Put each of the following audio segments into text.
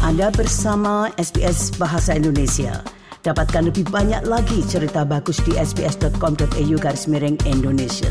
Anda bersama SBS Bahasa Indonesia. Dapatkan lebih banyak lagi cerita bagus di sbs.com.au/Indonesian.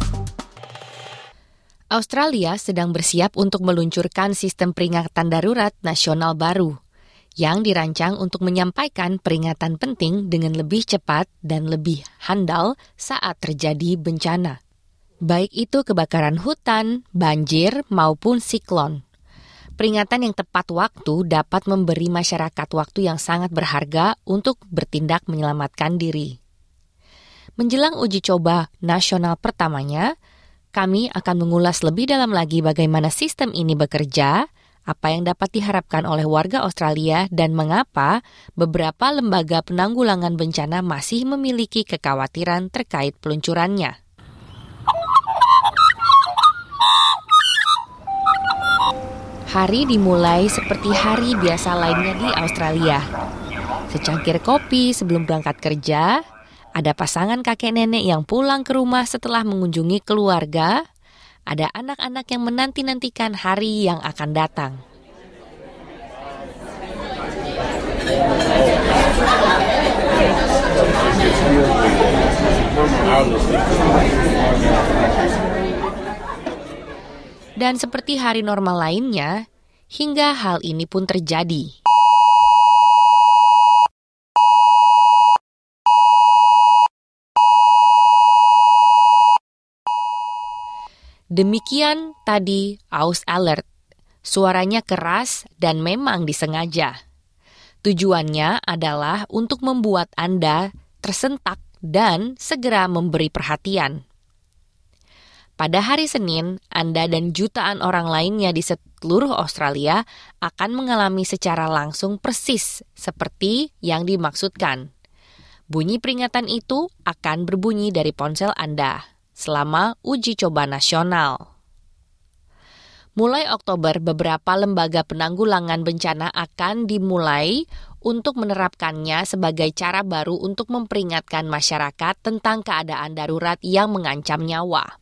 Australia sedang bersiap untuk meluncurkan sistem peringatan darurat nasional baru yang dirancang untuk menyampaikan peringatan penting dengan lebih cepat dan lebih handal saat terjadi bencana. Baik itu kebakaran hutan, banjir, maupun siklon. Peringatan yang tepat waktu dapat memberi masyarakat waktu yang sangat berharga untuk bertindak menyelamatkan diri. Menjelang uji coba nasional pertamanya, kami akan mengulas lebih dalam lagi bagaimana sistem ini bekerja, apa yang dapat diharapkan oleh warga Australia, dan mengapa beberapa lembaga penanggulangan bencana masih memiliki kekhawatiran terkait peluncurannya. Hari dimulai seperti hari biasa lainnya di Australia. Secangkir kopi sebelum berangkat kerja, ada pasangan kakek nenek yang pulang ke rumah setelah mengunjungi keluarga, ada anak-anak yang menanti-nantikan hari yang akan datang. Dan seperti hari normal lainnya, hingga hal ini pun terjadi. Demikian tadi Aus Alert. Suaranya keras dan memang disengaja. Tujuannya adalah untuk membuat Anda tersentak dan segera memberi perhatian. Pada hari Senin, Anda dan jutaan orang lainnya di seluruh Australia akan mengalami secara langsung persis seperti yang dimaksudkan. Bunyi peringatan itu akan berbunyi dari ponsel Anda selama uji coba nasional. Mulai Oktober, beberapa lembaga penanggulangan bencana akan dimulai untuk menerapkannya sebagai cara baru untuk memperingatkan masyarakat tentang keadaan darurat yang mengancam nyawa.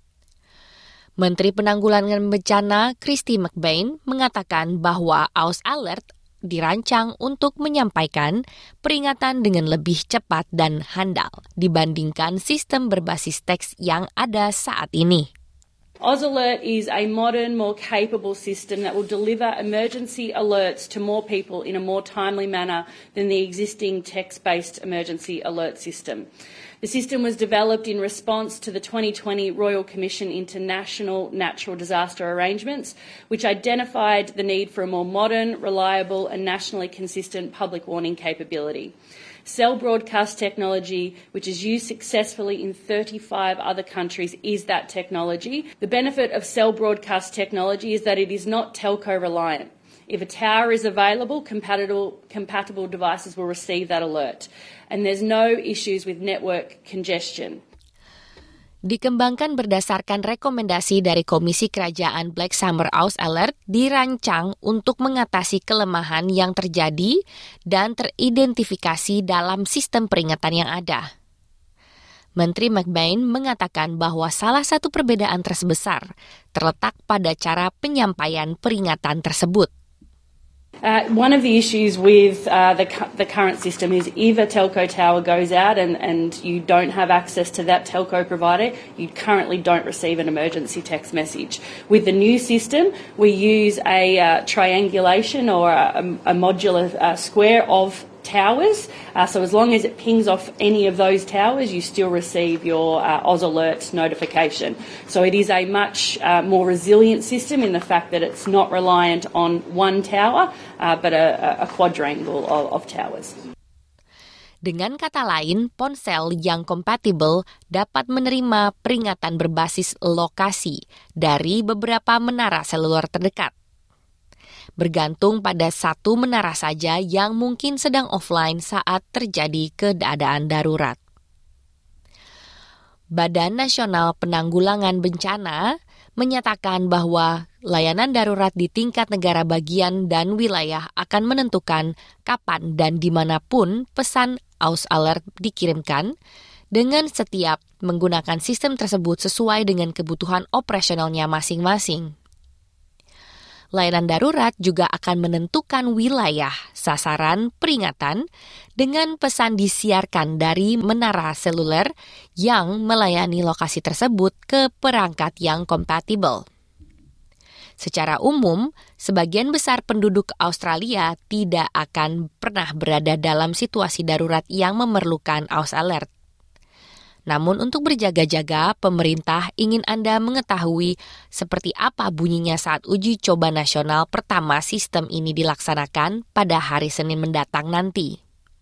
Menteri Penanggulangan Bencana Kristy McBain mengatakan bahwa Aus Alert dirancang untuk menyampaikan peringatan dengan lebih cepat dan handal dibandingkan sistem berbasis teks yang ada saat ini. Aus Alert is a modern, more capable system that will deliver emergency alerts to more people in a more timely manner than the existing text-based emergency alert system. The system was developed in response to the 2020 Royal Commission into National Natural Disaster Arrangements, which identified the need for a more modern, reliable and nationally consistent public warning capability. Cell broadcast technology, which is used successfully in 35 other countries, is that technology. The benefit of cell broadcast technology is that it is not telco reliant. If a tower is available, compatible devices will receive that alert. And there's no issues with network congestion. Dikembangkan berdasarkan rekomendasi dari Komisi Kerajaan Black Summer Aus Alert, dirancang untuk mengatasi kelemahan yang terjadi dan teridentifikasi dalam sistem peringatan yang ada. Menteri McBain mengatakan bahwa salah satu perbedaan terbesar terletak pada cara penyampaian peringatan tersebut. One of the issues with the current system is if a telco tower goes out and you don't have access to that telco provider, you currently don't receive an emergency text message. With the new system, we use a triangulation or a modular square of towers. So as long as it pings off any of those towers, you still receive your Aus Alert notification. So it is a much more resilient system in the fact that it's not reliant on one tower, but a quadrangle of towers. Dengan kata lain, ponsel yang kompatibel dapat menerima peringatan berbasis lokasi dari beberapa menara seluler terdekat. Bergantung pada satu menara saja yang mungkin sedang offline saat terjadi keadaan darurat. Badan Nasional Penanggulangan Bencana menyatakan bahwa layanan darurat di tingkat negara bagian dan wilayah akan menentukan kapan dan dimanapun pesan Aus Alert dikirimkan, dengan setiap menggunakan sistem tersebut sesuai dengan kebutuhan operasionalnya masing-masing. Layanan darurat juga akan menentukan wilayah sasaran peringatan dengan pesan disiarkan dari menara seluler yang melayani lokasi tersebut ke perangkat yang kompatibel. Secara umum, sebagian besar penduduk Australia tidak akan pernah berada dalam situasi darurat yang memerlukan aus alert. Namun untuk berjaga-jaga, pemerintah ingin Anda mengetahui seperti apa bunyinya saat uji coba nasional pertama sistem ini dilaksanakan pada hari Senin mendatang nanti.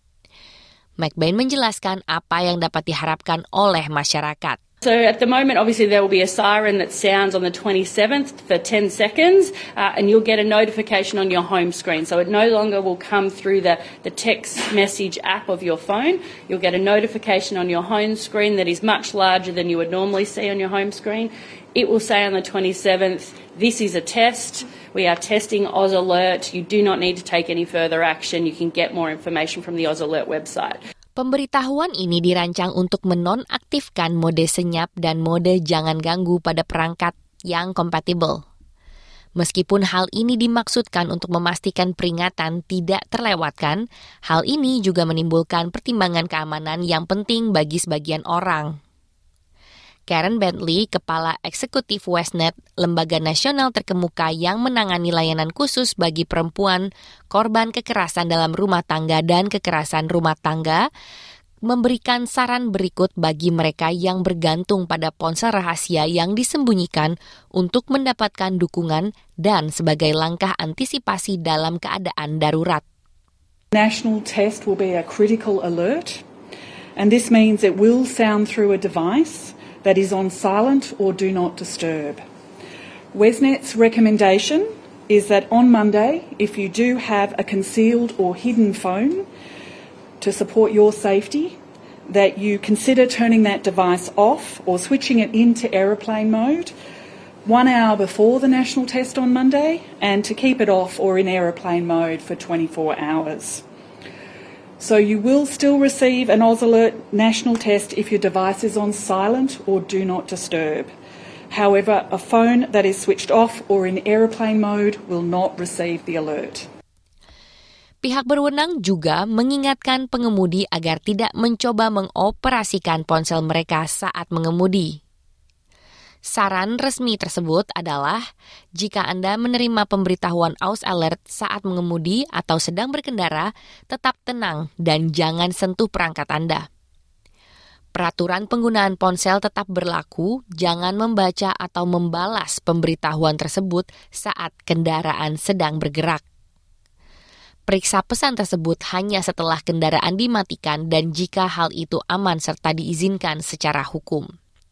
McBain menjelaskan apa yang dapat diharapkan oleh masyarakat. So at the moment, obviously, there will be a siren that sounds on the 27th for 10 seconds, and you'll get a notification on your home screen. So it no longer will come through the text message app of your phone. You'll get a notification on your home screen that is much larger than you would normally see on your home screen. It will say on the 27th, this is a test. We are testing Oz Alert. You do not need to take any further action. You can get more information from the Oz Alert website. Pemberitahuan ini dirancang untuk menonaktifkan mode senyap dan mode jangan ganggu pada perangkat yang kompatibel. Meskipun hal ini dimaksudkan untuk memastikan peringatan tidak terlewatkan, hal ini juga menimbulkan pertimbangan keamanan yang penting bagi sebagian orang. Karen Bentley, Kepala Eksekutif Westnet, lembaga nasional terkemuka yang menangani layanan khusus bagi perempuan, korban kekerasan dalam rumah tangga dan kekerasan rumah tangga, memberikan saran berikut bagi mereka yang bergantung pada ponsel rahasia yang disembunyikan untuk mendapatkan dukungan dan sebagai langkah antisipasi dalam keadaan darurat. National test will be a critical alert, and this means it will sound through a device that is on silent or do not disturb. Westnet's recommendation is that on Monday, if you do have a concealed or hidden phone, to support your safety, that you consider turning that device off or switching it into aeroplane mode 1 hour before the national test on Monday, and to keep it off or in aeroplane mode for 24 hours. So you will still receive an Oz Alert national test if your device is on silent or do not disturb. However, a phone that is switched off or in aeroplane mode will not receive the alert. Pihak berwenang juga mengingatkan pengemudi agar tidak mencoba mengoperasikan ponsel mereka saat mengemudi. Saran resmi tersebut adalah jika Anda menerima pemberitahuan aus alert saat mengemudi atau sedang berkendara, tetap tenang dan jangan sentuh perangkat Anda. Peraturan penggunaan ponsel tetap berlaku, jangan membaca atau membalas pemberitahuan tersebut saat kendaraan sedang bergerak. Periksa pesan tersebut hanya setelah kendaraan dimatikan dan jika hal itu aman serta diizinkan secara hukum.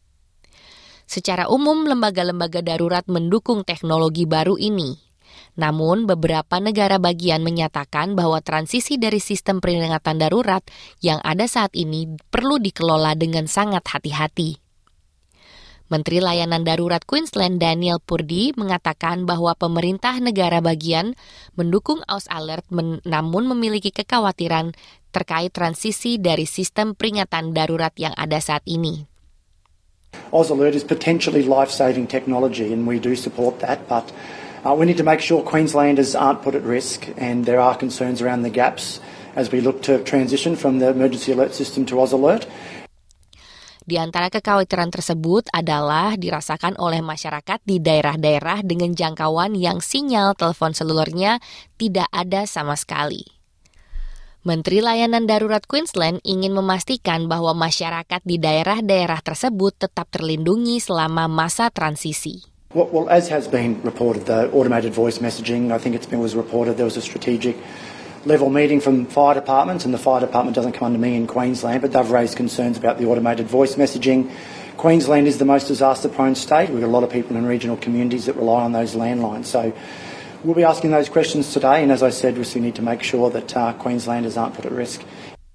Secara umum, lembaga-lembaga darurat mendukung teknologi baru ini. Namun, beberapa negara bagian menyatakan bahwa transisi dari sistem peringatan darurat yang ada saat ini perlu dikelola dengan sangat hati-hati. Menteri Layanan Darurat Queensland Daniel Purdy mengatakan bahwa pemerintah negara bagian mendukung aus alert namun memiliki kekhawatiran terkait transisi dari sistem peringatan darurat yang ada saat ini. Oz Alert is potentially life-saving technology and we do support that, but we need to make sure Queenslanders aren't put at risk, and there are concerns around the gaps as we look to transition from the emergency alert system to Oz Alert. Di antara kekhawatiran tersebut adalah dirasakan oleh masyarakat di daerah-daerah dengan jangkauan yang sinyal telepon selulernya tidak ada sama sekali. Menteri Layanan Darurat Queensland ingin memastikan bahwa masyarakat di daerah-daerah tersebut tetap terlindungi selama masa transisi. Well, as has been reported, the automated voice messaging, I think was reported there was a strategic level meeting from fire departments, and the fire department doesn't come under me in Queensland, but they've raised concerns about the automated voice messaging. Queensland is the most disaster-prone state. We've got a lot of people in regional communities that rely on those landlines. So we'll be asking those questions today, and as I said, we need to make sure that Queenslanders aren't put at risk.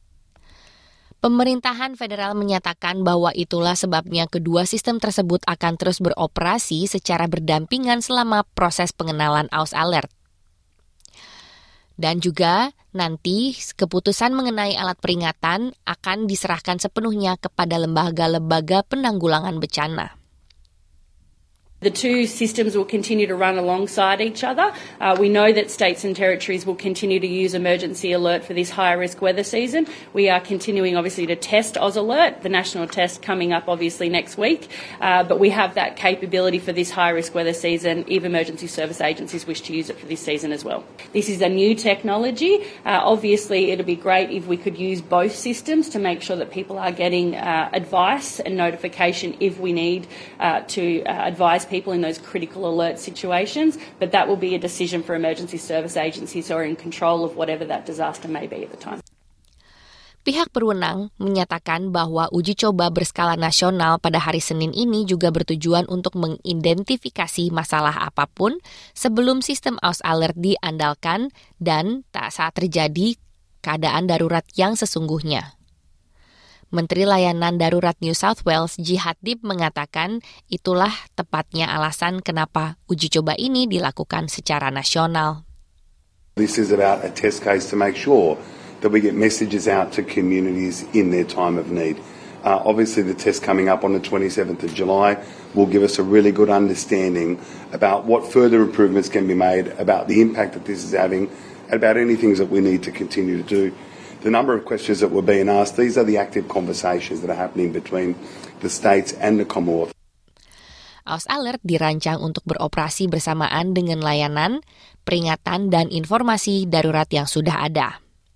Pemerintahan federal menyatakan bahwa itulah sebabnya kedua sistem tersebut akan terus beroperasi secara berdampingan selama proses pengenalan aus alert. Dan juga nanti keputusan mengenai alat peringatan akan diserahkan sepenuhnya kepada lembaga-lembaga penanggulangan bencana. The two systems will continue to run alongside each other. We know that states and territories will continue to use emergency alert for this high-risk weather season. We are continuing, obviously, to test Oz Alert, the national test coming up, obviously, next week. But we have that capability for this high-risk weather season if emergency service agencies wish to use it for this season as well. This is a new technology. Obviously, it'll be great if we could use both systems to make sure that people are getting advice and notification if we need to advise people in those critical alert situations, but that will be a decision for emergency service agencies who are in control of whatever that disaster may be at the time. Pihak berwenang menyatakan bahwa uji coba berskala nasional pada hari Senin ini juga bertujuan untuk mengidentifikasi masalah apapun sebelum sistem Aus Alert diandalkan dan tak saat terjadi keadaan darurat yang sesungguhnya. Menteri Layanan Darurat New South Wales, Jihad Dib, mengatakan itulah tepatnya alasan kenapa uji coba ini dilakukan secara nasional. This is about a test case to make sure that we get messages out to communities in their time of need. Obviously, the test coming up on the 27th of July will give us a really good understanding about what further improvements can be made, about the impact that this is having, and about any things that we need to continue to do. The number of questions that were being asked, these are the active conversations that are happening between the states and the Commonwealth. Aus Alert dirancang untuk beroperasi bersamaan dengan layanan, peringatan, dan informasi darurat yang sudah ada.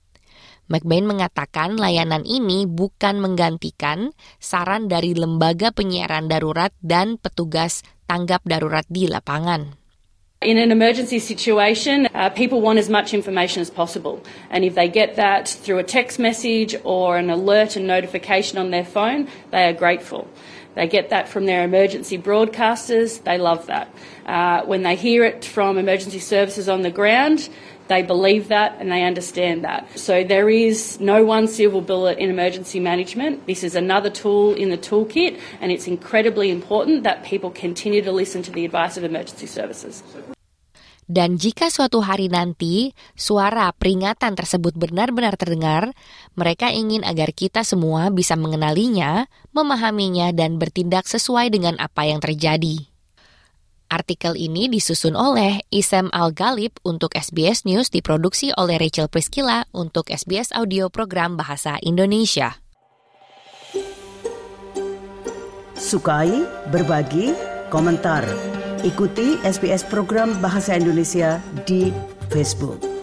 McBain mengatakan layanan ini bukan menggantikan saran dari lembaga penyiaran darurat dan petugas tanggap darurat di lapangan. In an emergency situation, people want as much information as possible. And if they get that through a text message or an alert and notification on their phone, they are grateful. They get that from their emergency broadcasters, they love that. When they hear it from emergency services on the ground, they believe that and they understand that. So there is no one silver bullet in emergency management. This is another tool in the toolkit, and it's incredibly important that people continue to listen to the advice of emergency services. Dan jika suatu hari nanti suara peringatan tersebut benar-benar terdengar, mereka ingin agar kita semua bisa mengenalinya, memahaminya, dan bertindak sesuai dengan apa yang terjadi. Artikel ini disusun oleh Isam Al-Ghalib untuk SBS News, diproduksi oleh Rachel Priscilla untuk SBS Audio Program Bahasa Indonesia. Sukai, berbagi, komentar. Ikuti SBS Program Bahasa Indonesia di Facebook.